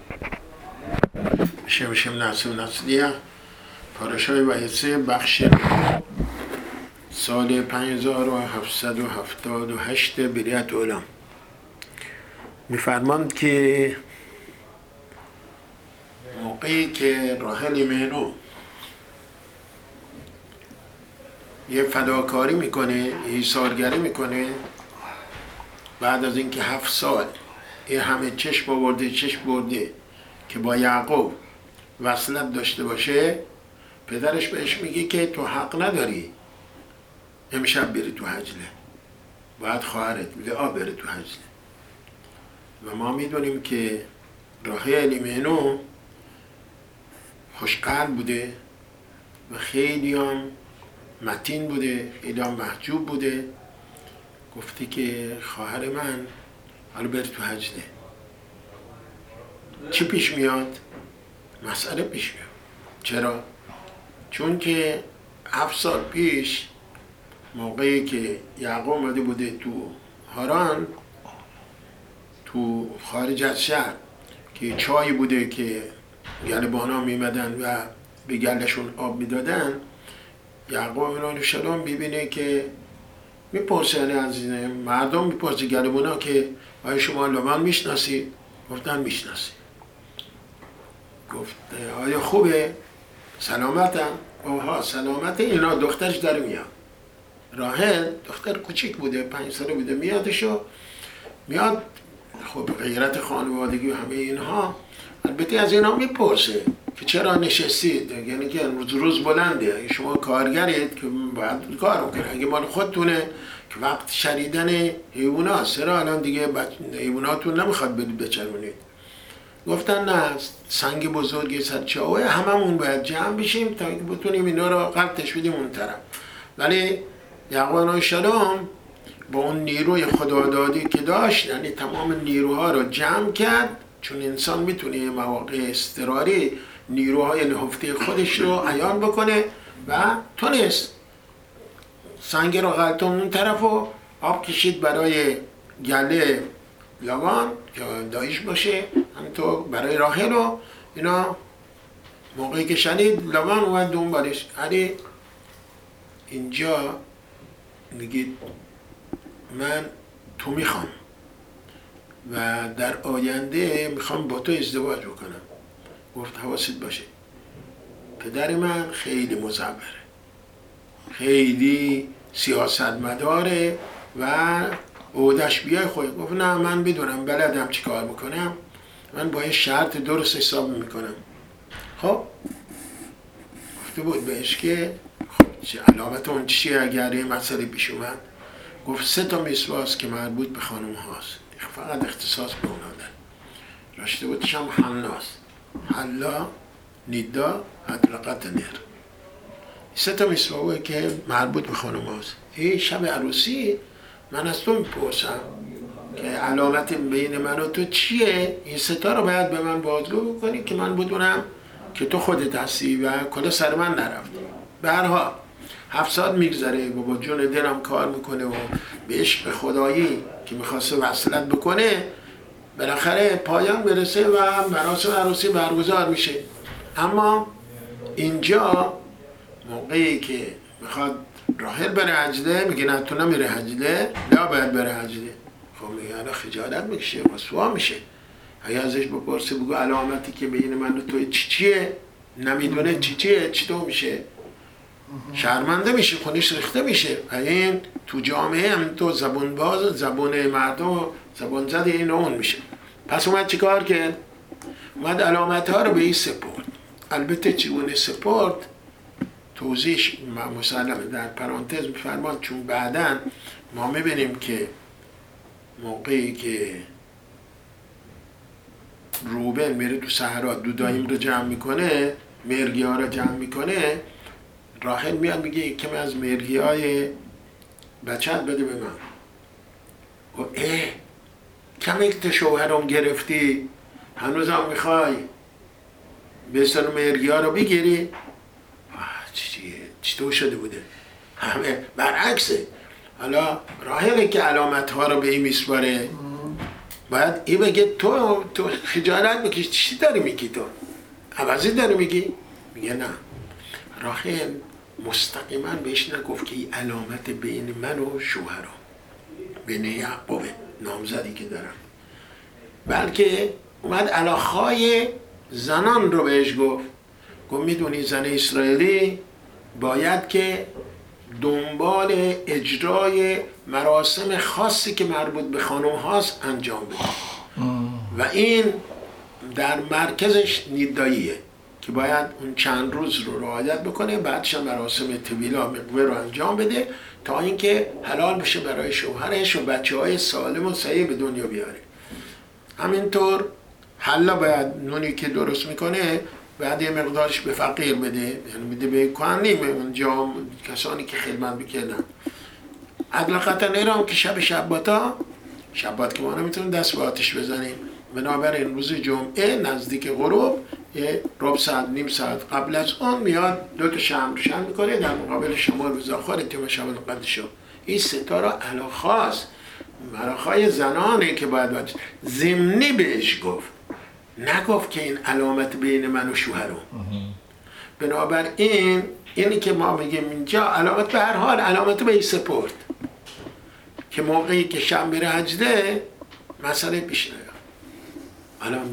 شم نصلیه پاراشای وایسه بخش سال 5778 بریت علم میفرماند که موقعی که راحل ایمنو یه فداکاری میکنه، ایثارگری میکنه، بعد از اینکه 7 سال این همه چشم برده که با یعقوب وصلت داشته باشه، پدرش بهش میگه که تو حق نداری امشب بری تو حجله، باید خواهرت میگه بره تو حجله. و ما میدونیم که راحل ایمنو خوشقلب بوده و خیلی هم متین بوده، خیلی هم محجوب بوده. گفته که خواهر من حالا بره تو حجله. چی پیش میاد؟ مسئله پیش میاد. چرا؟ چون که 7 سال پیش موقعی که یعقوب اومده بوده تو هاران، تو خارج از شهر، که چای بوده که گلبانا میمدن و به گلشون آب میدادن، یعقوب علیه السلام ببینه که میپرسه از مردم، میپرسه گلبانا که آیا شما لبن میشناسید؟ گفتن میشناسید. گفت آیا خوبه؟ سلامتن؟ آها سلامته. اینا دخترش داره میاد. راحل دختر کوچیک بوده، 5 ساله بوده، میاد خب غیرت خانوادگی و همه اینها. البته از اینا میپرسه که چرا نشستید، یعنی که روز بلنده، اگه شما کارگرید که باید کار کنید، اگه مال خودتونه که وقت شریدن حیوانات، چرا الان دیگه حیواناتون نمیخواد برید بچرونید؟ گفتن نه، سنگ بزرگی سرچاوه هممون باید جمع بشیم تا اینکه بتونیم اینا رو قلتش بدیم اون طرف. ولی یعقوب علیه السلام با اون نیروی خدادادی که داشت، یعنی تمام نیروها رو جمع کرد، چون انسان میتونه مواقع اضطراری نیروهای نهفته خودش رو عیان بکنه، و تونست سنگ رو غلطون اون طرف و آب کشید برای گله لابان که دایش باشه، همینطور برای راحل و اینا. موقعی که شنید لابان اومد دنبالش. علی اینجا میگه من تو میخوام و در آینده میخوام با تو ازدواج بکنم. گفت حواست باشه، پدر من خیلی مزبره، خیلی سیاستمداره و عودش بیای خود. گفت نه، من بدونم، بلدم چی کار میکنم، من با یه شرط درست حساب میکنم. خب گفته بود بهش که خب علامت اون چیه اگر یه مسئله پیش اومد؟ گفت 3 تا مسواس که مربوط به خانم هاست، فقط اختصاص به اونا داره. راشته بودش هم حناست، حلا، نیدا، حدلقت نر. 3 تا مسواکه که مربوط به خانم هاست. این شب عروسی من از تو میپرسم که علامت بین من و تو چیه؟ این 3 تا رو باید به من بازگو بکنی که من بدونم که تو خودت هستی و کلا سر من نرفتی. به هر حال 7 سال میگذره و با جون دلم کار میکنه و به عشق خدایی که میخواسته وصلت بکنه بالاخره پایان برسه و مراسم عروسی برگزار میشه. اما اینجا موقعی که میخواد راحل بره حجله، میگه نه تو نمیره حجله، نه باید بره حجله. خب میگه خجالت میکشه، رسوا میشه. اگه ازش بپرسه بگو علامتی که بین من و تو چیه، نمیدونه چیه، چطور میشه؟ شرمنده میشه، خونش ریخته میشه. این تو جامعه هم تو زبون باز، زبون مردم، زبون زد این اون میشه. پس اومد چی کار کرد؟ اومد علامت ها رو به این سپرد. البته چگونه سپرد توضیح مسلمه در پرانتز میفرمان، چون بعداً ما میبینیم که موقعی که روبن میره تو صحرا دودایم رو جمع میکنه، مرگی ها رو جمع میکنه، راحل میاد میگه یکم از مرگی های بچت بده به من. و کمی شوهرم گرفتی، هنوز هم میخوای به سر مرگی ها رو بگیری؟ چطور شده بوده؟ همه برعکسه. حالا راحله که علامت ها رو به این میسپاره، باید این بگه تو خجالت بکش، چی داری میگی؟ تو عوضی داری میگی؟ میگه نه، راحل مستقیما بهش نگفت که این علامت بین من و شوهرم، بین یعقوب نامزدی که دارم، بلکه اومد علاقهای زنان رو بهش گفت میدونی زن اسرائیلی باید که دنبال اجرای مراسم خاصی که مربوط به خانم هاست انجام بده و این در مرکزش نیداییه که باید اون چند روز رو رعایت بکنه، بعدش مراسم طویلا مقوه رو انجام بده تا اینکه حلال بشه برای شوهرش و بچه‌های سالم و صحیح به دنیا بیاره. همینطور حلا باید نونی که درست میکنه بعد یه مقدارش به فقیر بده، یعنی بده به کهنیم اونجا کسانی که خدمت میکردن. عدل قطع نیرام که شبات که ما نمیتونیم دست به آتش بزنیم، بنابراین روز جمعه نزدیک غروب یه ربع ساعت نیم ساعت قبل از اون میاد 2 شمع روشن میکنه در مقابل شما روزاخوار تیم شب القدس. این ستاره علاخاست علاقهای زنانه که باید ضمنی بهش گفت، نگفت که این علامت بین من و شوهرم. بنابراین اینی که ما میگیم اینجا علامت به هر حال علامت به سپورت که موقعی که شب میره حجده مسئله پیش نیاد. الان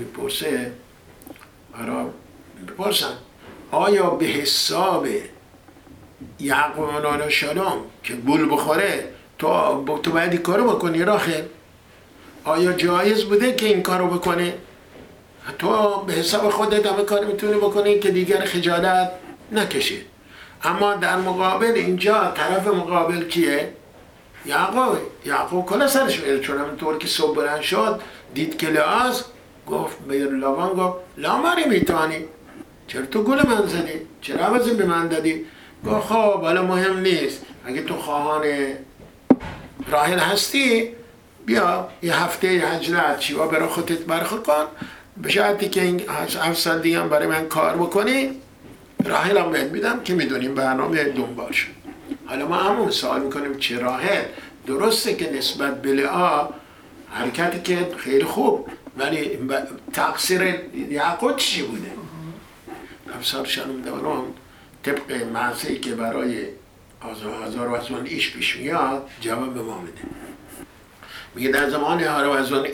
میپرسن آیا به حساب یعقوب علیه السلام که گول بخوره تو باید این کارو بکنی راحل؟ آیا جایز بوده که این کارو بکنه؟ تو به حساب خودت همه کار میتونی بکنی که دیگر خجالت نکشید. اما در مقابل اینجا طرف مقابل کیه؟ یعقوب کلا سرش میره، چون همینطور که صبح بلند شد دید که لعاز گفت به لابان گفت لاماری میتانی، چرا تو گل من زدی؟ چرا عوضی به من دادی؟ گفت خب حالا مهم نیست، اگه تو خواهان راحل هستی بیا یه هفته هجرت چیوا برای خودت برخور کن، به شرطی که این 7 سال دیگه هم برای من کار بکنی راحل هم بهت میدم که میدونیم برنامه دنبال شد. حالا ما همون سوال میکنیم چه راحل درسته که نسبت به لعا حرکتی که خیلی خوب، ولی تقصیر یعقوب چی بوده؟ افسر شنوندگان طبق معصی که برای هزار ایش پیش میاد جواب به ما میده. میگه در زمان هزار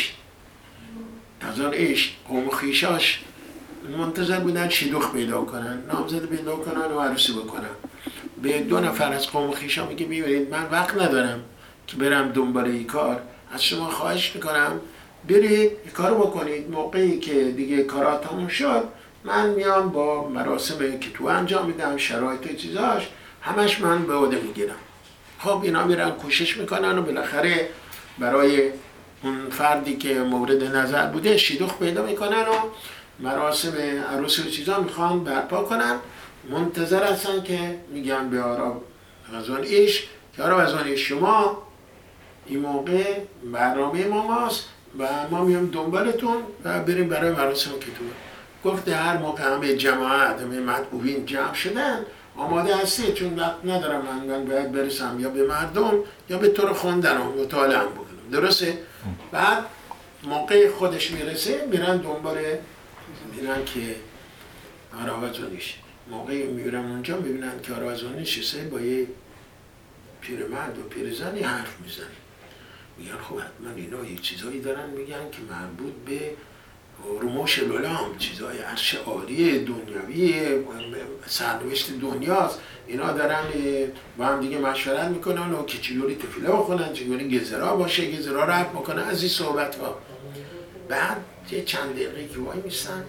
ایش قوم خیشاش منتظر بودن شیدوخ پیدا کنن، نامزد پیدا کنن و عروسی بکنن. به 2 نفر از قوم خیشا میگه ببینید من وقت ندارم که برم دنبال این کار، از شما خواهش میکنم برید این کارو بکنید، موقعی که دیگه کارا تموم شد من میام با مراسمی که تو انجام میدم شرایط و چیزاش همش من به عهده میگیرم. خب اینا میرن کوشش میکنن و بالاخره برای اون فردی که مورد نظر بوده شیدوخ پیدا میکنن و مراسم عروسی و چیزا میخوان برپا کنن. منتظر هستن که میگن به آرا غزوان ایش که آرا غزوان ایش شما این موقع برنامه ماست و ما میام دنبالتون و بریم برای مراسم که تو گفته هر موقع همه جماعت همه مطبوعین جمع شدن آماده هستی، چون وقت ندارم من باید برسم یا به مردم یا به طور خوندن و مطالعه بکنم. درسته؟ بعد موقع خودش میرسه میرن دنبال میرن که آراوزونیش، موقعی میرن اونجا میبینن که آراوزونیش شسته با یه پیرمرد و پیرزنی حرف میزنه. میگن خب حتما اینا یه چیزایی دارن میگن که مربوط به رموش العلام، چیزای عرش عالی دنیوی سرنوشت دنیاست، اینا دارن با هم دیگه مشورت میکنن و که چجوری تفیله بخونن، چجوری گزرا باشه، گزرا رفت میکنن، از این صحبت ها. بعد یه چند دقیقه که وای میستن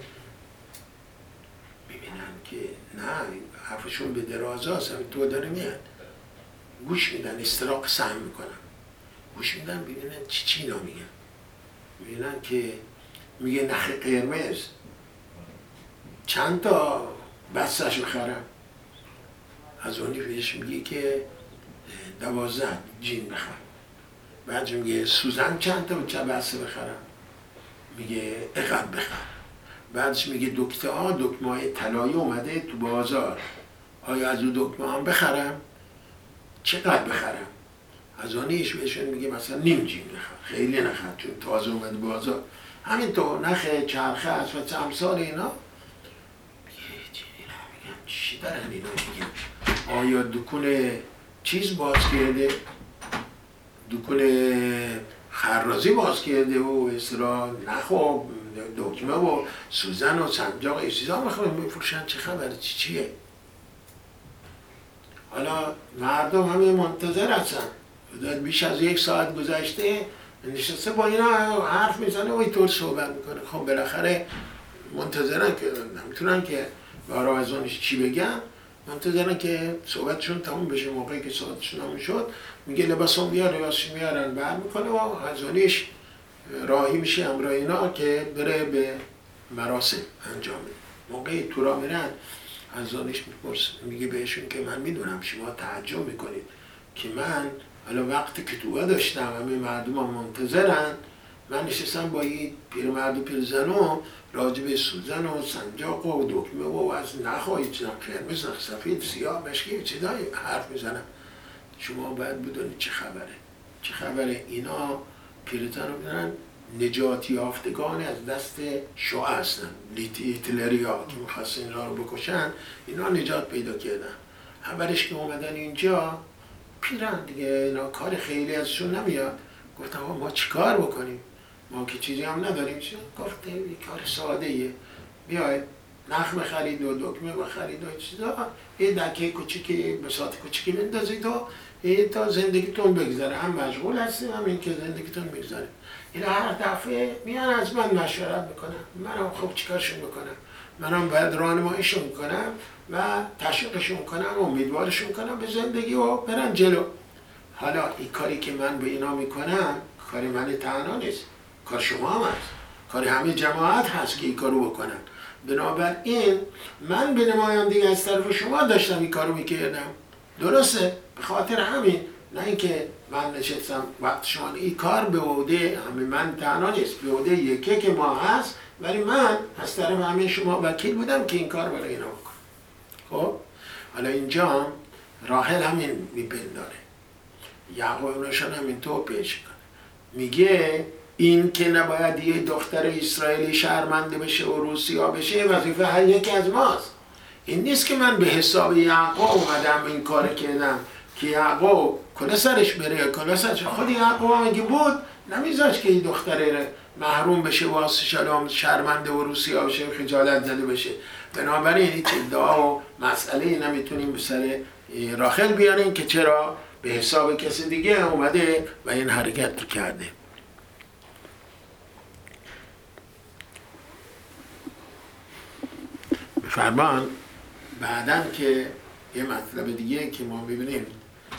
میبینن که نه حرفشون به درازاست، همین تو داره میاد، گوش میدن، استراق سهم میکنن، گوش میدن ببینن چی اینا میگن. میبینن که میگه نخ قرمز چند تا بستش بخرم، از اونی بهش میگه که 12 جین بخرم. بعد میگه سوزن چند تا بسته بخرم، میگه اقد بخرم. بعدش میگه دکمه های طلایی اومده تو بازار، آیا از اون دکمه هم بخرم؟ چقدر بخرم؟ ازانیش بهشون میگه مثلا نیم جیم نخر، خیلی نخر چون تازه اومده بازار. همینطور نخ چرخه است و امثال اینا. چی دارن اینا میگن؟ آیا دکون چیز باز کرده؟ دکون خرازی باز کرده و اصطلاح نخ و دکمه و سوزن و سنجاق این چیزا میفروشن؟ چه خبره؟ چیه؟ حالا مردم همه منتظر هستن. بیش از 1 ساعت گذشته نشسته با اینا حرف میزنه و اینطور صحبت میکنه. خب بالاخره منتظرن که نمیتونن که برای از اونش چی بگن، منتظرن که صحبتشون تموم بشه. موقعی که صحبتشون تموم شد میگه لباسون بیار، لباسش میارن بر میکنه و از اونش راهی میشه همراه اینا که بره به مراسم انجام بده. موقعی تو راه میرن از اونش میپرسه، میگه بهشون که من میدونم شما تعجب میکنید که من حالا وقتی که تو داشتم همه مردم هم منتظرن، من نشستم با این پیرمرد و پیرزنو راجع به سوزن و سنجاق و دکمه و از نخواهی چیزم قرمز، سفید، سیاه، مشکی چیزایی حرف میزنم. شما باید بدونید چه خبره. چه خبره؟ اینا پیرزن رو بدونن نجات یافتگان از دست شاه هستن، هیتلریا که میخواستن اینا رو بکشن، اینا نجات پیدا کردن. اولش که اومدن اینجا پیرن دیگه، اینا کار خیلی ازشون نمیاد. گفتم ما چیکار بکنیم؟ ما که چیزی هم نداریم. گفت این کار ساده ایه، بیاید نخ بخرید و دکمه بخرید و چیزا، یه دکه کوچیکی بساط کوچیکی بندازید و تا زندگیتون بگذره. هم مشغول هستیم هم این که زندگیتون بگذره. اینا هر دفعه میان از من مشورت میکنن، منم خب چیکارشون بکنم؟ منم باید راهنماییشون کنم و تشویقشون کنم، امیدوارشون کنم به زندگی و برن جلو. حالا این کاری که من به اینا میکنم کاری من تنها نیست، کار شما هم هست، کار همه جماعت هست که این کارو بکنن. بنابراین من به نمایندگی از طرف شما داشتم این کارو میکردم. درسته؟ به خاطر همین، نه اینکه من نشستم وقت شما، این کار به عهده همه من تنها نیست، به عهده یکی که ما هست، ولی من از طرف همه شما وکیل بودم که این کار برای اینا بکنم. خب حالا اینجا راحل همین میپنداره، یعقوب نشان همین تو پیش کنه، میگه این که نباید یه دختر اسرائیلی شرمنده بشه و روسیا بشه وظیفه هر یکی از ماست. این نیست که من به حساب یعقوب اومدم این کار کردم که یعقوب کلا سرش بره، کلا سرش. خود یعقوب هم اگه بود نمیذاش که این دختره محروم بشه و شلام شرمنده و روسیا بشه، خجالت زده بشه. بنابراین هیچ ادعا و مسئله نمیتونیم به سر راخل بیاریم که چرا به حساب کسی دیگه اومده و این حرکت رو کرده. فرمان بعدن که یه مطلب دیگه که ما ببینیم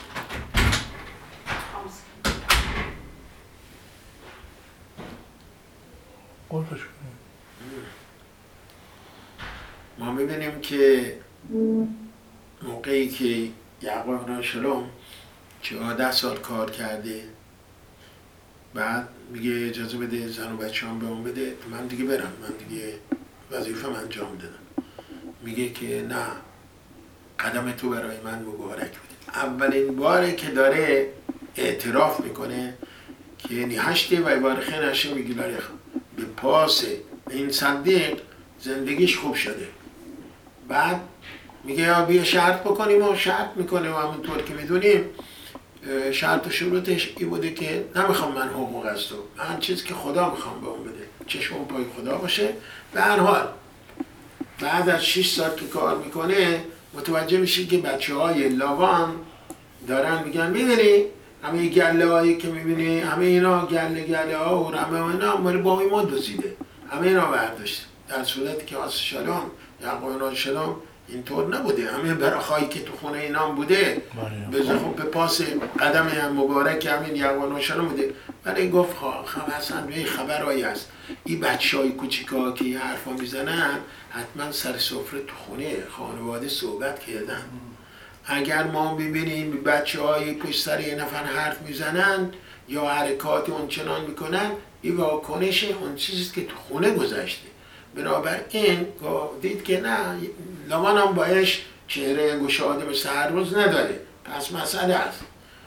ما ببینیم که موقعی که یعقوب علیه السلام 14 سال کار کرده، بعد میگه اجازه بده زن و بچه هم به اون بده، من دیگه برم، من دیگه وظیفه من انجام دادم. میگه که نه، قدم تو برای من مبارک بوده. اولین باره که داره اعتراف میکنه که یعنی هشته و بارخه نشه، میگه به پاس این صدیق زندگیش خوب شده. بعد میگه یا بیا شرط بکنیم و شرط میکنه و همونطور که میدونیم شرط و شروطش این بوده که نمیخوام من حقوق از تو، من چیزی که خدا میخوام به اون بده، چشم پای خدا باشه. به هر حال بعد از 6 سال که کار میکنه متوجه میشه که بچه های لاوان دارن میگن میبینی همه گله هایی که میبینی همه اینا گله ها و رمه ها اینا مال بابی ما دزدیده، همه اینا برداشت. در صورتی که آس شلام یعقوب علیه السلام اینطور نبوده، همه براخایی که تو خونه اینام بوده به پاس قدم هم مبارک همین یعقوب علیه السلام بوده. ولی گفت حسن یه خبرایی هست، این بچه های کوچیکا که این حرفا میزنن حتما سر سفره تو خونه خانواده صحبت کردن. اگر ما ببینیم بچه های پشت سر یه نفر حرف میزنن یا حرکات اونچنان میکنن، این واکنش اون چیزی که تو خونه گذشته. بنابراین دید که نه، لامان هم بایش چهره گشاده به هر روز نداره، پس مسئله هست.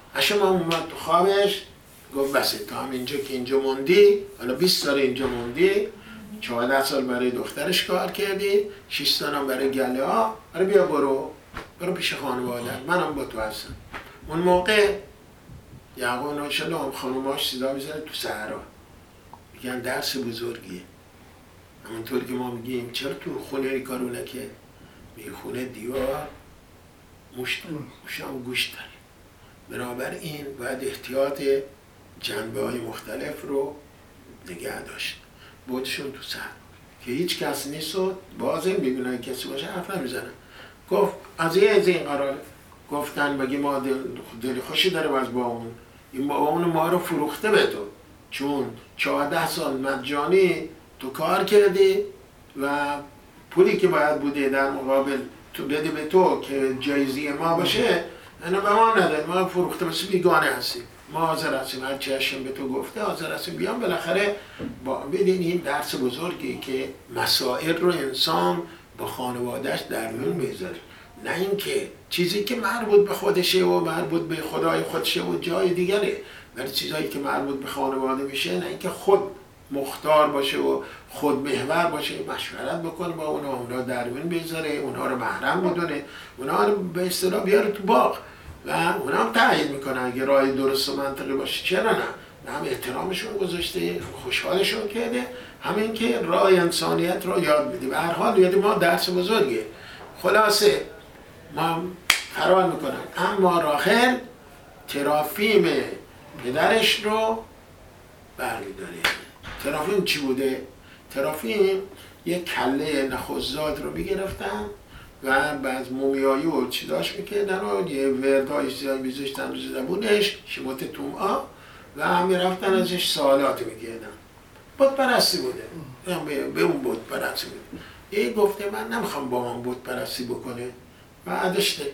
هاشم اومد تو خوابش گفت بسه تا هم اینجا که اینجا موندی، حالا 20 سال اینجا موندی، 14 سال برای دخترش کار کردی، 6 سال هم برای گله ها، آره بیا برو پیش خانواده، منم با تو هستم. اون موقع یعقوب نوشل هم خانوماش صدا میزنه تو صحرا، میگن درس بزرگیه. همونطور که ما میگیم چرا تو خونه این کارو نکرد؟ میگه خونه دیوار مشت هم گوش داره، بنابراین باید احتیاط جنبه های مختلف رو نگه داشت. بودشون تو سر که هیچ کس نیست و بازم ببینن کسی باشه حرف نمیزنن. گفت از این قراره گفتن بگی ما دل خوشی داره از با اون ما رو فروخته به تو، چون 14 سال مجانی تو کار کردی و پولی که باید بوده در مقابل تو بده به تو که جایزی ما باشه اینا به ما نداره، ما فروخته مثل بیگانه هستیم، ما حاضر هستیم هر چی هاشم به تو گفته حاضر هستیم بیام. بالاخره بدین این درس بزرگی که مسائل رو انسان با خانوادهش در میون میذاره، نه اینکه چیزی که مربوط به خودشه و مربوط به خدای خودشه و جای دیگره، ولی چیزایی که مربوط به خانواده میشه نه اینکه خود مختار باشه و خود محور باشه، مشورت بکنه با اونا در میون بذاره، اونها رو محرم بدونه، اونها رو به اصطلاح بیاره تو باغ و اونا هم تعیین میکنه اگه راه درست و منطقی باشه چرا نه. هم احترامشون گذاشته، خوشحالشون کرده، همین که راه انسانیت رو یاد میده. به هر حال یاد ما درس بزرگه. خلاصه ما فرار میکنن، اما راحل ترافیم پدرش رو برمیداره. ترافیم چی بوده؟ ترافیم یک کله نخوزاد رو میگرفتن و بعد مومیایی و چیزاش میکردن و یه وردهای چیزایی میذاشتن رو زبونش شموت تومعا و هم میرفتن ازش سوالات میکردن. بت پرستی بوده، به اون بت پرستی بوده. این گفته من نمیخوام با من بت پرستی بکنه و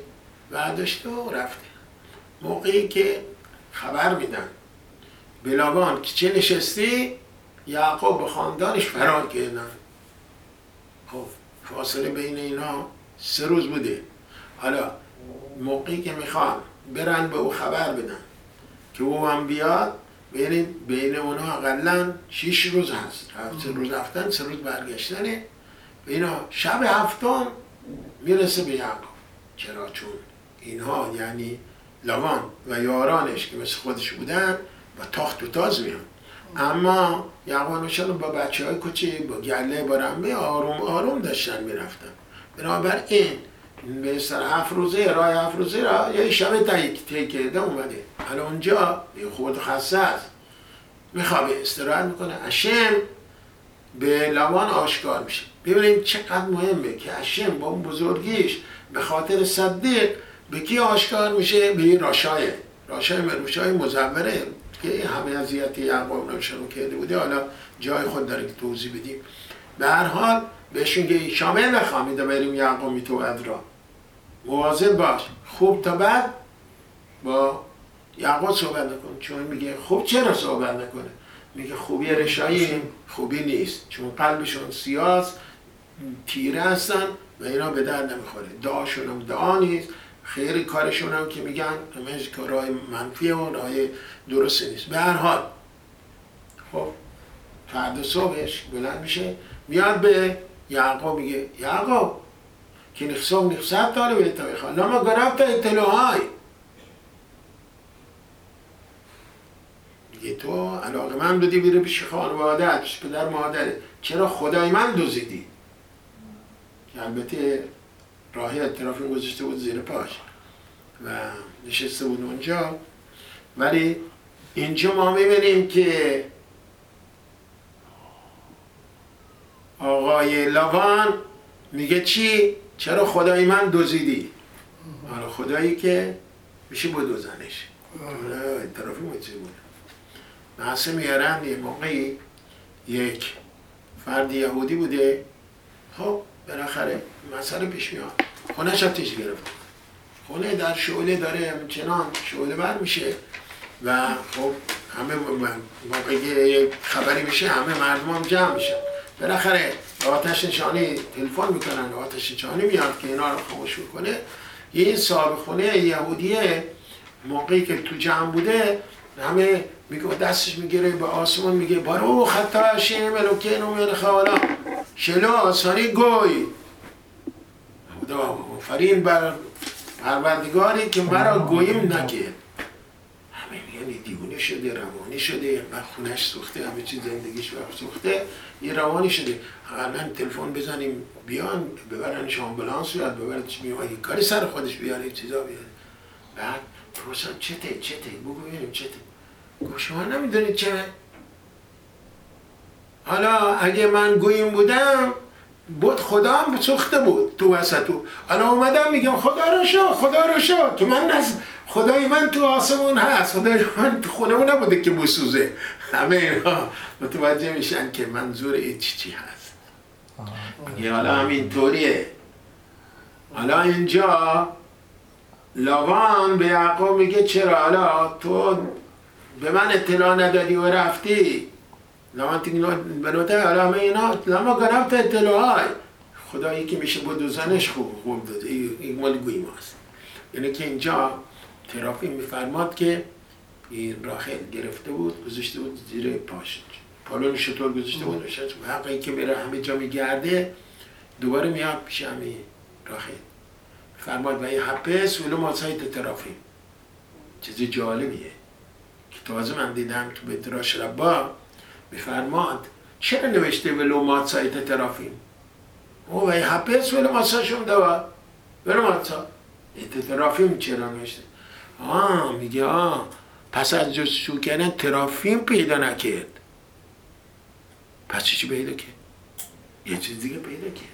داشته و رفته. موقعی که خبر میدن به لابان که چه نشستی، یعقوب به خاندانش فرار کردن. خب فاصله بین اینا 3 روز بوده. حالا موقعی که میخوان برن به او خبر بدن که او هم بیاد، بین اونا اقلا 6 روز هست، 3 روز رفتن 3 روز برگشتنه. اینا شب 7 میرسه به یعقوب. چرا؟ چون اینها یعنی لابان و یارانش که مثل خودش بودن با تاخت و تاز میان، اما یعقوب نوشن با بچه های کوچی با گله با رمه آروم داشتن میرفتن. بنابراین به سر 7 روزه راه 7 روزه را یه شب طی کرده اومده. حالا اونجا خود خسته است، میخوابه استراحت میکنه. هاشم به لابان آشکار میشه. ببینید چقدر مهمه که هاشم با اون بزرگیش به خاطر صدیق به کی آشکار میشه؟ به این راشای مزوره که همه اذیت یعقوب رو کرده بوده. حالا جای خود داره که توضیح بدیم. به هر حال بهشون که شامل نخوامیده بریم یعقوب تو ادرا مواظب باش، خوب تا بعد با یعقوب صحبت نکن. چون میگه خوب چرا صحبت نکنه؟ میگه خوبی رشایی خوبی نیست، چون قلبشون سیاست تیره هستن و اینا به درد نمیخوره. دعاشون هم دعا نیست، خیلی کارشون هم که میگن همش کارهای منفیه و راه درست نیست. به هر حال خب فردا صبحش بلند میشه میاد به یعقوب میگه یعقوب که نخصت داره به اتفاقا لما گرفت اطلاعای میگه تو علاقه من بودی بیره پیش خانواده‌ات، پیش پدر مادره، چرا خدای من دزدیدی؟ که البته راهی ترافیم گذاشته بود زیر پاش و نشسته بود اونجا. ولی اینجا ما میبینیم که آقای لابان میگه چی؟ چرا خدای من دزدیدی؟ حالا خدایی که میشه بدزنش. ترافیم چی بود؟ بحث میارن یه موقعی یک فرد یهودی بوده، خب بالاخره مسئله پیش میاد، خونه‌ش آتیش گرفت، خونه در شعله داره چنان شعله بر میشه و خب همه موقعی که خبری میشه همه مردم هم جمع میشن. بالاخره آتش نشانی تلفن میکنن، آتش نشانی میاد که اینا رو خاموش میکنه. این صاحب خونه یهودیه موقعی که تو جمع بوده همه میگه دستش میگیره به آسمان میگه بارو خطا هشیم الوکینو ملک العالم شلو آسانی گوی خدا آفرین بر پروردگاری که مرا گویم نکرد. همه میگن دیوونه شده، روانی شده، خونش سوخته، همه چیز زندگیش سوخته، یه روانی شده. الان تلفن بزنیم بیان ببرنش آمبولانس بیاد ببرنش میاد یه کاری سر خودش بیاره یه چیزا بیاره. بعد پروسا چته بگو ببینیم چته. گفت شما نمیدونید چه؟ حالا اگه من گویم بودم بود خدا هم سوخته بود تو وسطو. حالا اومدم میگم خدا رو شو که من خدای من تو آسمون هست، خدای من تو خونه نبوده که بسوزه. همه اینا متوجه میشن که منظور این چی هست. میگه حالا همین طوریه. حالا اینجا لاوان به یعقوب میگه چرا حالا تو به من اطلاع ندادی و رفتی؟ لاوان تیگه بنوته حالا همه اینا لما گرفت اطلاعای خدایی که میشه بود و زنش خوب داده. این مال گوی ماست. یعنی که اینجا ترافیم میفرماد که این راخل گرفته بود گذاشته بود زیر پاش پالون شطور گذاشته بود و حقی که میره همه جا میگرده دوباره میاد پیش همین راخل فرماد و یه حپس ولو ماسایت ترافیم. چیز جالبیه که تازه من دیدم تو بیت راش ربا میفرماد چرا نوشته ولو ماسایت ترافیم و یه حپس ولو ماساشون دوا ولو ماسا ترافیم چرا نوشته؟ میگه پس از جستجو کردن ترافیم پیدا نکرد. پس چی پیدا کرد؟ یه چیز دیگه پیدا کرد.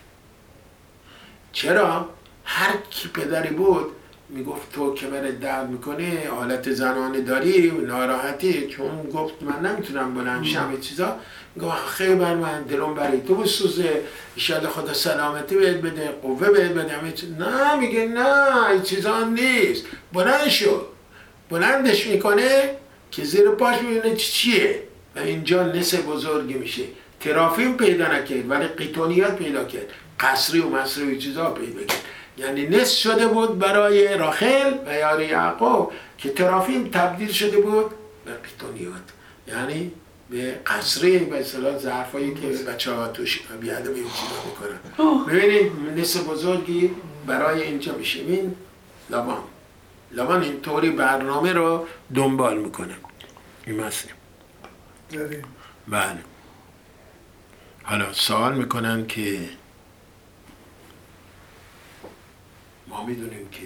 چرا؟ هر کی پدری بود میگفت تو که برات درد میکنه حالت زنانه داری ناراحتی چون گفت من نمیتونم بلند شم چیزا میگه خیلی بر من دلم برای تو بسوزه ایشالا خدا سلامتی بهت بده قوه بهت بده نه میگه نه این چیزا نیست بلند شو بلندش میکنه که زیر پاش میبینه چیه و اینجا نس بزرگی میشه. ترافیم پیدا نکرد ولی قیتونیات پیدا کرد قصری و مصری و چیزا پیدا کرد. یعنی نس شده بود برای راخل و یار یعقوب که ترافیم تبدیل شده بود به قیتونیات یعنی به قصری به اصطلاح ظرفایی که بچه ها توش بیادم این چیزا میکنن. ببینید نس بزرگی برای اینجا میشه. این لاوان اینطوری برنامه رو دنبال میکنه. این مسئله بله. حالا سوال میکنن که ما میدونیم که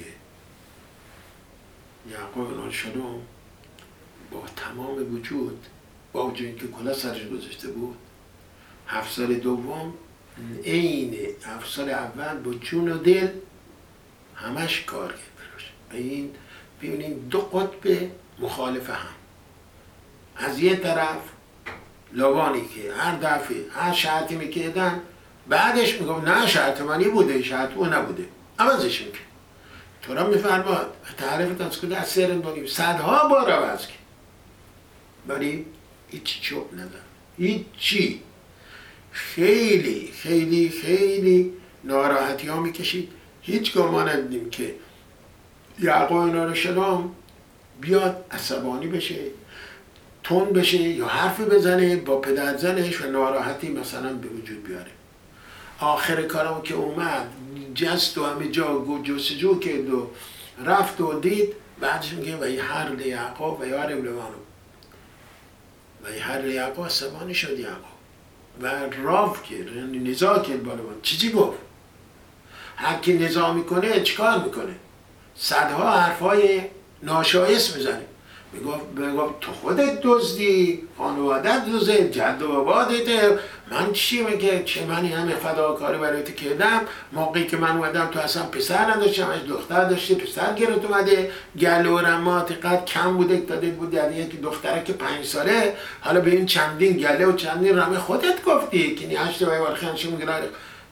یعقوب علی‌السلام با تمام وجود با وجود که کلاه سرش گذاشته بود 7 سال دوم عین 7 سال اول با جون و دل همش کار کرد. این ببینید دو قطب مخالف هم. از یه طرف لاوانی که هر دفعه هر شرطی میکردن بعدش میگم نه شرط منی بوده شرط او نبوده عوضش میکرد. تو را میفرماد تعریف از کده از سرن داریم صدها بار عوض کرد ولی هیچی چوب ندارم هیچی. خیلی خیلی خیلی ناراحتی ها میکشید. هیچگاه ما ندیدیم که یعقوب علی‌السلام بیاد عصبانی بشه تون بشه یا حرفی بزنه با پدر زنش و ناراحتی مثلا به وجود بیاره. آخر کارم که اومد جست و همه جا جستجو کرد و رفت و دید بعدش میگه و هر یعقوب و یار لوانو و هر یعقوب عصبانی شد یعقوب و راف کرد نزاع کرد با لوان. چی گفت؟ هر کی نزاع میکنه چیکار میکنه؟ صدها حرفای ناشایست میزنه. میگفت تو خودت دزدی خانوادت دزده جد و بابادت من چی میگه چه منی همه فداکاری برای تو کردم موقعی که من اومدم تو اصلا پسر نداشتم از دختر داشتی پسر گرت اومده گل و رمات قد کم بوده داده بود یعنی یکی دختره که 5 ساله حالا به این چندین گله و چندین رمه خودت گفتی که نی 8 وای خنشم میگه نه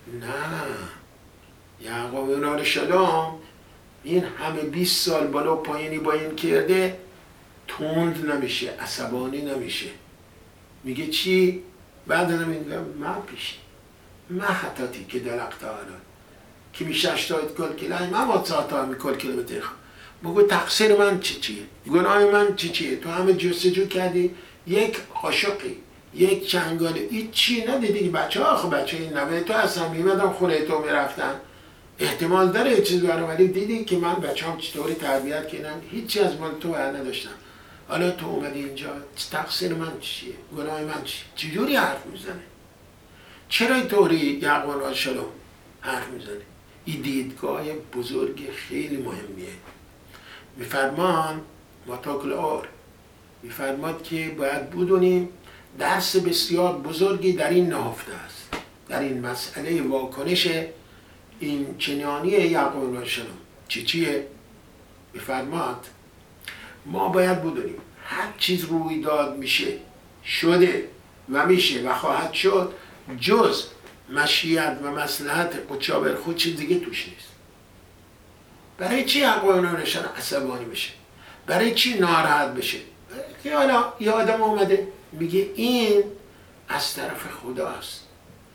یعقوب علی‌السلام این همه 20 سال بالا و پایینی با این کرده تند نمیشه عصبانی نمیشه. میگه چی؟ بعد نمیگه ما پیش ما خطاتی که دلقتا الان که میشه اشتاید کل کلای ما با ساعتا می کل کیلومتر بگو تقصیر من چیه، گناه من چیه. تو همه جستجو کردی، یک قاشقی، یک چنگاله، هیچ چی ندیدی. بچه این نوه تو هستن میمدن خونه تو میرفتن، احتمال داره یه چیز برام، ولی دیدی که من بچه هم چطوری تربیت کردم، هیچی از مال تو بر نداشتم. حالا تو اومدی اینجا، تقصیر من چیه، گناه من چیه؟ چجوری حرف میزنه؟ چرا اینطوری یعقوب علیه السلام حرف میزنه؟ این دیدگاه بزرگ خیلی مهمیه. میفرمان ماتاکل آر، میفرماد که باید بدونیم درس بسیار بزرگی در این نهفته است، در این مسئله واکنش این چنانی یعقوب علیه السلام. چیه؟ میفرماد ما باید بدونیم هر چیز رویداد میشه، شده و میشه و خواهد شد، جز مشیت و مصلحت قدشابر خود چیز دیگه توش نیست. برای چی یعقوب علیه السلام عصبانی بشه؟ برای چی ناراحت بشه؟ که حالا یه آدم اومده میگه این از طرف خداست،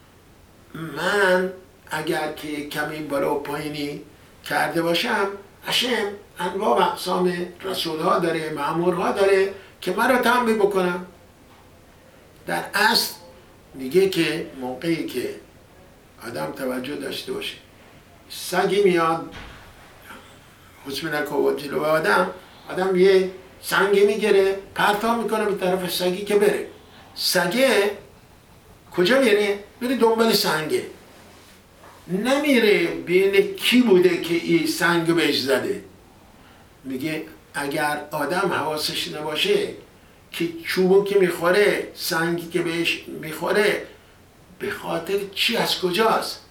من اگر که کمی بالا و پایینی کرده باشم، هشم انواع و اقسام رسولها داره، مأمورها داره که من را تنبیه بکنم. در اصل میگه که موقعی که آدم توجه داشته باشه، سگی میاد خصوصا نکو جلو آدم یه سنگی میگیره پرتا میکنه به طرف سگی که بره. سگه کجا میره؟ میره دنبال سنگه، نمیره بین کی بوده که این سنگ بهش زده. میگه اگر آدم حواسش نباشه که چوبو که میخوره، سنگی که بهش میخوره به خاطر چی، از کجاست؟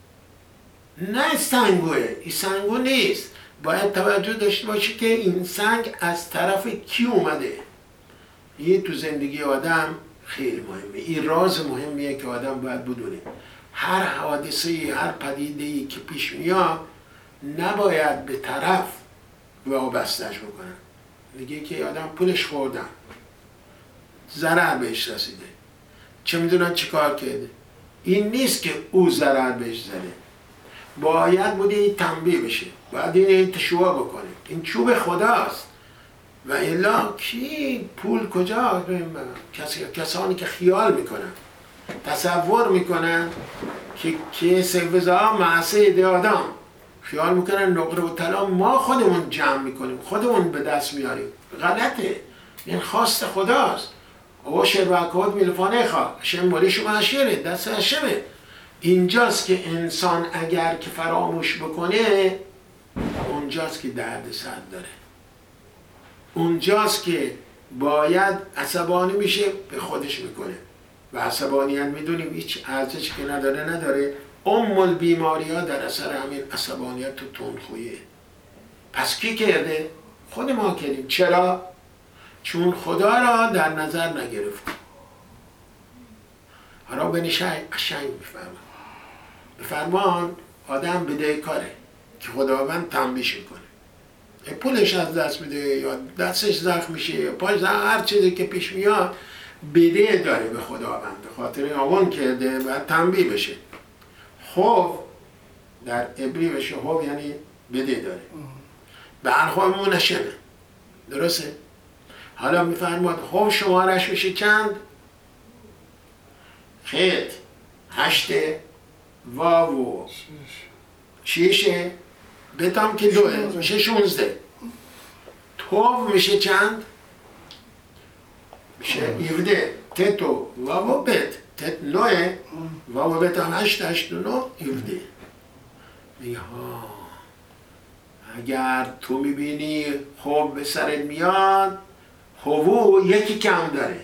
نه سنگوه، این سنگو نیست. باید توجه داشته باشی که این سنگ از طرف کی اومده. این تو زندگی آدم خیلی مهمه، این راز مهمیه که آدم باید بدونه. هر حادثه‌ای، هر پدیده‌ای که پیش میاد نباید به طرف وابستش بکنن. میگه که آدم پولش خوردن، ضرر بهش رسیده، چه میدونن چی کار کرده. این نیست که او ضرر بهش زده، باید بوده این تنبیه بشه، باید این تشویق بکنه، این چوب خداست. و الا کی پول کجا؟ کسانی که خیال میکنن، تصور میکنن که سوزا معصه ایده آدم، خیال میکنن نقره و طلا ما خودمون جمع میکنیم، خودمون به دست میاریم. غلطه، این خواست خداست. او شر و اکاد میلفانه خواه شم بولی شما هشیره، دست هشمه. اینجاست که انسان اگر که فراموش بکنه، اونجاست که درد سر داره، اونجاست که باید عصبانی میشه، به خودش میکنه. و عصبانیت میدونیم هیچ ارزشی که نداره. بیماری ها در اثر همین عصبانیت و تندخوییه. پس کی کرده؟ خود ما کردیم. چرا؟ چون خدا را در نظر نگرفتیم. حالا بنیشه قشنگ میفرمان آدم بدهکاره که خداوند تنبیهش میکنه، پولش از دست میده یا دستش زخم میشه یا پاش زخم، هر چیزی که پیش میاد بده داره به خداوند، به خاطر آون کرده و تنبیه بشه. خوف در عبری بشه، خوف یعنی بده داره، به هر خوف نشنه. درسته؟ حالا میفرماد خوف شمارش میشه چند؟ خیط 8 واو 6 بتام که 2 میشه 16. توف میشه چند؟ میشه 17. تتو واو بت تت 9 واو بتام 8 8 9 17. میگه ها اگر تو میبینی خوب به سرت میاد، خوبو یکی کم داره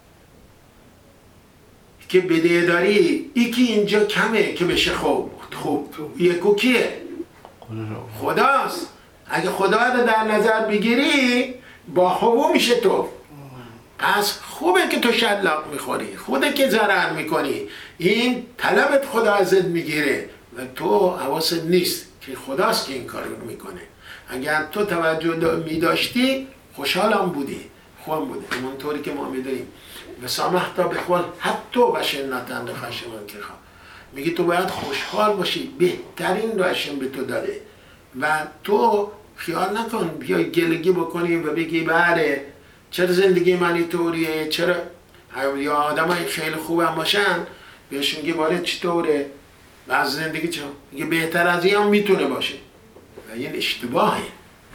که بده داری، یکی اینجا کمه که بشه خوب. یکو کیه؟ خداست. اگه خدا رو در نظر بگیری با خوبو میشه تو. پس خوبه که تو شلاق میخوری، خوبه که ضرر میکنی، این طلبت خدا ازت میگیره و تو حواست نیست که خداست که این کار رو میکنه. اگر تو توجه میداشتی خوشحالم بودی، خوب بوده. همونطوری که ما میدونیم و سامحتا بخوال حتی بشه نتند خشمان که خواه. میگی تو باید خوشحال باشی، بهترین رو اشم به تو داده و تو خیال نکن بیای گلگی بکنی و بگی بله چرا زندگی من اینطوریه، چرا یا آدمای خیلی خوب هم باشن بهشون میگه باره چطوره و از زندگی چه میگه بهتر از این هم میتونه باشه و این اشتباهه.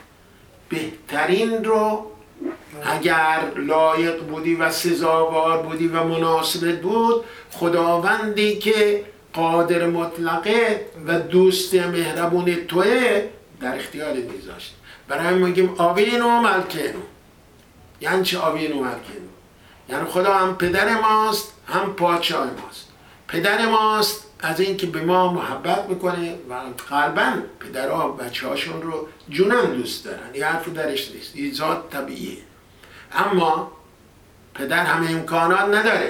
بهترین رو اگر لایق بودی و سزاوار بودی و مناسب بود، خداوندی که قادر مطلقه و دوست مهربون توه در اختیار میذاشت. برای همین میگیم آوینو ملکنو. یعنی چه آوینو ملکنو؟ یعنی خدا هم پدر ماست هم پادشاه ماست. پدر ماست از اینکه به ما محبت میکنه و قلباً پدرها بچه هاشون رو جونن دوست دارن، یه حرف درش نیست، این ذات طبیعیه. اما پدر همه امکانات نداره،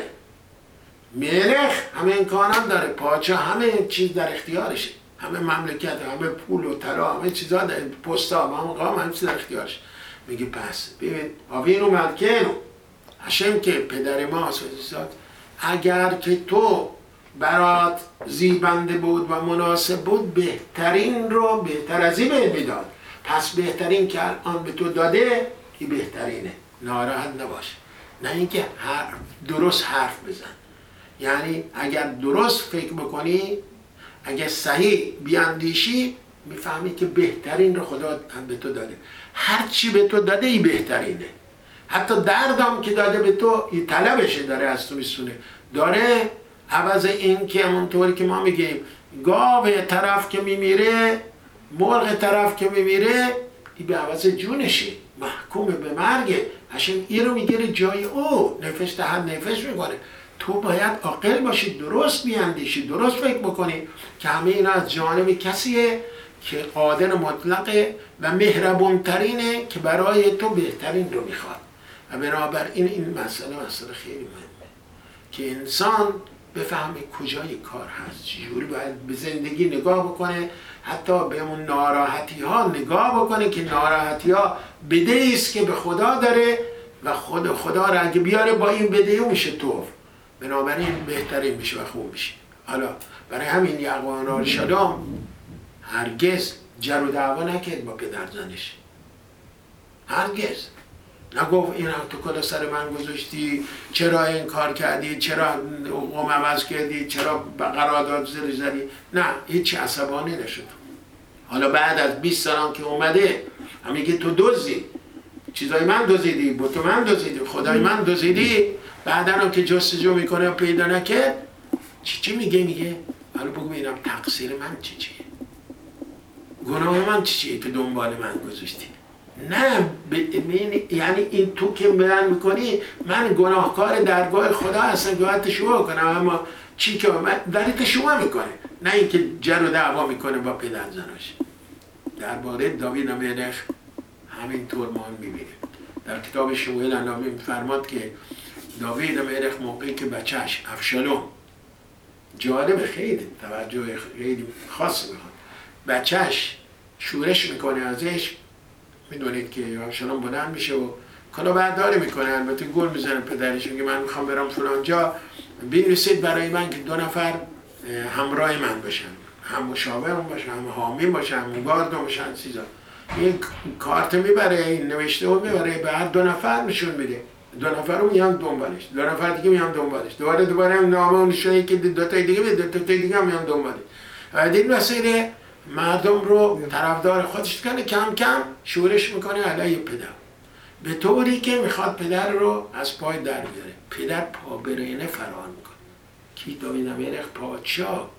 ملک همه امکانات داره، پادشاه همه چیز در اختیارشه، همه مملکت، همه پول و طلا، همه چیزا در پستا، مقام، همه چیز در اختیارشه. میگه پس ببین آوینو ملکنو، هشم که پدر ماست، اگر که تو برات زیبنده بود و مناسب بود بهترین رو بهتر از این بهت میداد. پس بهترین که الان به تو داده این بهترینه، ناراحت نباش. نه اینکه درست حرف بزن، یعنی اگر درست فکر بکنی، اگر صحیح بیاندیشی، میفهمی که بهترین رو خدا هم به تو داده. هر چی به تو داده این بهترینه. حتی دردم که داده به تو این طلبشه داره از تو میسونه، داره عوض این که همونطوری که ما میگیم گاو طرف که میمیره، مرغ طرف که میمیره، این به عوض جونشه، محکوم به مرگه، عشان این رو میگیره جای او، نفش تحت نفش میکنه. تو باید عاقل باشی، درست بیاندیشی، درست فکر بکنی که همه اینا از جانب کسیه که قادر مطلقه و مهربونترینه که برای تو بهترین رو میخواد. و بنابراین این مسئله خیلی مهمه که انسان بفهمه کجای کار هست، چجوری باید به زندگی نگاه بکنه، حتی به اون ناراحتی ها نگاه بکنه که ناراحتی ها بدهی است که به خدا داره و خدا را اگه بیاره با این بدهی میشه توف، بنابراین بهترین میشه و خوب میشه. حالا برای همین یعقوب علی‌السلام هرگز جر و دعوا نکرد با پدرزنش، هرگز نگفت این تو کلا سر من گذاشتی، چرا این کار کردی، چرا قوم عوض کردی، چرا قرارداد زدی. نه، هیچی عصبانی نشد. حالا بعد از 20 سال که اومده میگه تو دزدی، چیزای من دزدیدی، بت من دزدیدی، خدای من دزدیدی. بعدا هم که جستجو میکنه و پیدا نکرد، چی میگه حالا بگو ببینم تقصیر من چیه، گناه من چیه که دنبال من گذاشتی. نه یعنی این تو که بیان میکنی من گناهکار درگاه خدا هستم که باید تشویق کنم، اما چی که داری تشویق میکنه، نه اینکه جر و دعوا میکنه با پدر زناش. درباره داوید ملک همینطور ما میبینیم در کتاب شموئیل النبی میفرماد که داوید ملک موقعی که بچهش ابشالوم، جالب خیلی توجه خیلی خاص میخواد، بچهش شورش میکنه ازش، میدونید که ابشالوم بلند میشه و کلا برداری میکنه، البته گل میزنه پدرش، میگه من میخوام برم فلان جا، بنویسید برای من که 2 نفر همراه من باشن، هم مشاورم باشن، هم حامی باشن، هم گاردم باشن، چیزا. این کارت میبره، این نوشته رو میبره، به هر 2 نفر نشون میده، 2 نفر رو میان دنبالش، 2 نفر دیگه میان دنبالش، دوباره هم نامه اون نشونه که 2 تای دیگه میده، 2 تای دیگه میان دنبالش. و این وسیله مردم رو طرفدار خودش کنه، کم کم شورش میکنه علیه پدر، به طوری که میخواد پدر رو از پای در بیاره. پدر پابرهنه فرار میکنه. کی؟ داوید ملک پادشاه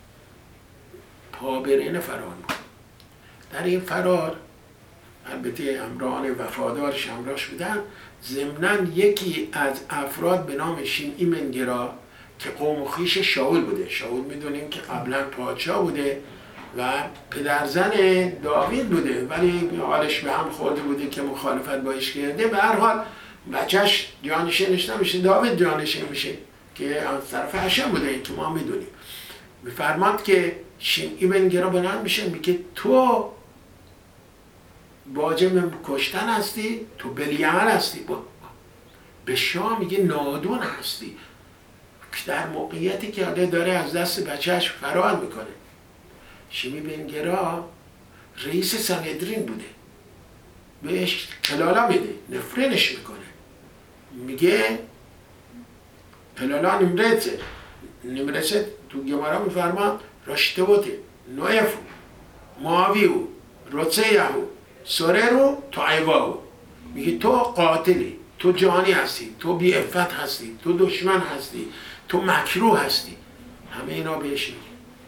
پابرهنه فرار میکنه. در این فرار البته همراهان وفادارش همراهش بودن، ضمناً یکی از افراد به نام شیمعی بن گرا که قوم و خویش شاول بوده، شاول میدونیم که قبلا پادشاه بوده و پدرزن داوید بوده، ولی حالش به هم خورده بوده که مخالفت باش کرده. به هر حال بچهش جانشینش نمیشه، داوید جانشین میشه که از طرف هشم بوده که ما میدونیم. میفرماد که شیمعی بن گرا بلند میشه میگه تو واجب کشتن هستی، تو بلیعمل هستی، به شاه میگه نادون هستی، در موقعیتی که داره از دست بچهش فرار میکنه. شیمعی بن گرا رئیس سنهدرین بوده، بهش قلالا میده، نفرینش میکنه، میگه قلالا نمرسه تو گمارا میفرما راشتبوته نویفو ماویو روچهیهو سوررو تو ایواو، میگه تو قاتلی، تو جانی هستی، تو بی عفت هستی، تو دشمن هستی، تو مکروه هستی، همه اینا بهش میگه.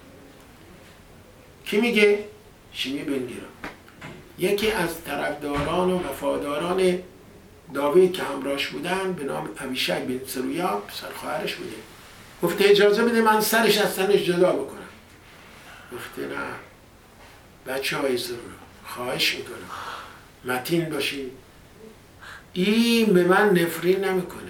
کی میگه؟ شیمی بن گیرا، یکی از طرفداران و وفاداران داوید که همراهش بودن به نام ابیشی بن سرویا، پسرخواهرش بوده. گفته اجازه بده من سرش از تنش جدا بکنم. گفته نه بچه های سرور، خواهش میکنم متین باشی، این به من نفرین نمیکنه،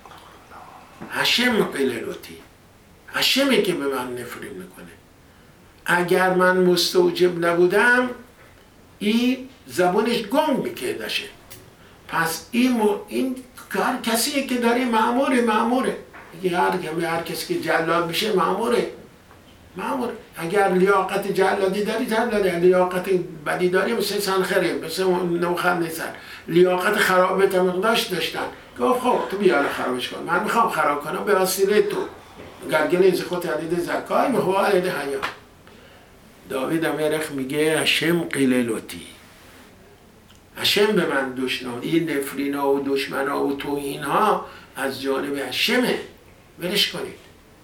هشم قللوتی، هشمی که به من نفرین میکنه. اگر من مستوجب نبودم این زبانش گنگ میکردشه. پس این کار کسیه که داره مأموره. هر کسی که جلاد میشه مأموره. اگر لیاقت جلادی داری جلاده، لیاقت بدی داری مثل سنخره، مثل نوخر نیستن، لیاقت خرابت هم داشتن. گفت خب تو بیاره خرابش کن، من میخوام خراب کنم به وسیله تو. گرگنه از خود عدید زکای مخواه عدید حیا. داوید امیرخ میگه هشم قیللوتی، هشم به من دشنام، این نفرینا و دشمنا و توهین ها از جانب هشمه، ولش کنید.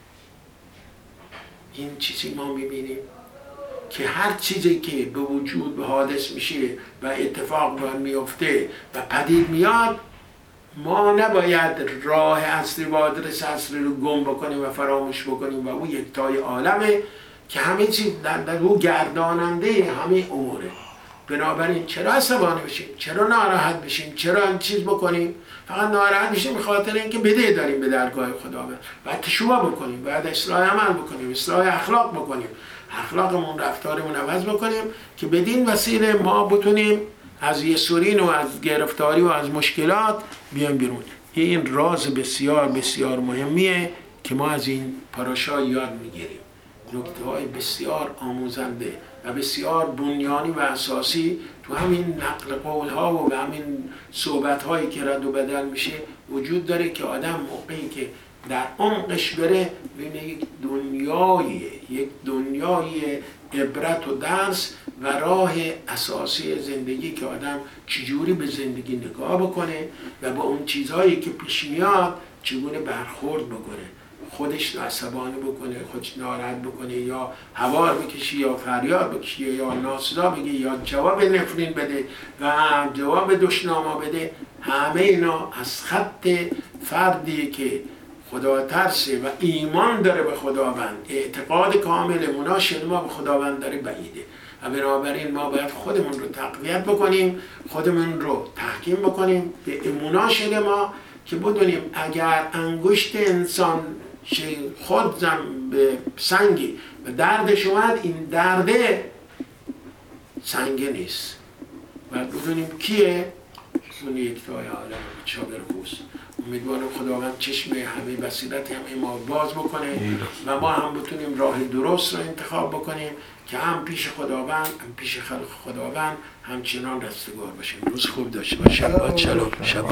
این چیزی ما میبینیم که هر چیزی که به وجود به حادث میشه و اتفاق باید میفته و پدید میاد، ما نباید راه اصلی و آدرس اصلی رو گم بکنیم و فراموش بکنیم و او یکتای عالمه که همه چیز در او گرداننده همه اموره. بنابراین چرا عصبانی بشیم؟ چرا ناراحت بشیم؟ چرا این چیز بکنیم؟ فقط ناراحت بشیم به خاطر اینکه بده داریم به درگاه خداوند. باید تشوع بکنیم، باید اصلاح عمل بکنیم، اصلاح اخلاق بکنیم، اخلاقمون رفتارمون عوض بکنیم که بدین وسیله ما بتونیم از یسورین و از گرفتاری و از مشکلات بیان بیرون. این راز بسیار بسیار مهمیه که ما از این پاراشا یاد میگیریم. نکته‌های بسیار آموزنده و بسیار بنیانی و اساسی تو همین نقل قول‌ها و همین صحبت‌هایی که رد و بدل میشه وجود داره که آدم موقعی که در عمقش بره ببینه یک دنیای عبرت و درس و راه اساسی زندگی که آدم چجوری به زندگی نگاه بکنه و با اون چیزهایی که پیش میاد چگونه برخورد بکنه، خودش عصبانی بکنه، خودش ناراحت بکنه، یا هوار بکشی یا فریاد بکشی یا ناسزا بگه یا جواب نفرین بده و جواب دشناما بده. همه اینا از خط فردی که خدا ترسه و ایمان داره به خداوند، اعتقاد کامل مناشد ما به خداوند داره بعیده. و بنابراین ما باید خودمون رو تقویت بکنیم، خودمون رو تحکیم بکنیم به مناشد ما که بدونیم اگر انگشت انسان خود زن به سنگی و دردش اومد، این درده سنگه نیست و بدونیم کیه؟ اون یکتای عالم چابر خوست. امیدوارم خداوند چشم همه بصیرت همه ما باز بکنه و ما هم بتونیم راه درست رو انتخاب بکنیم که هم پیش خداوند هم پیش خلق خداوند همچنان رستگار باشیم. روز خوب داشته باشیم. شب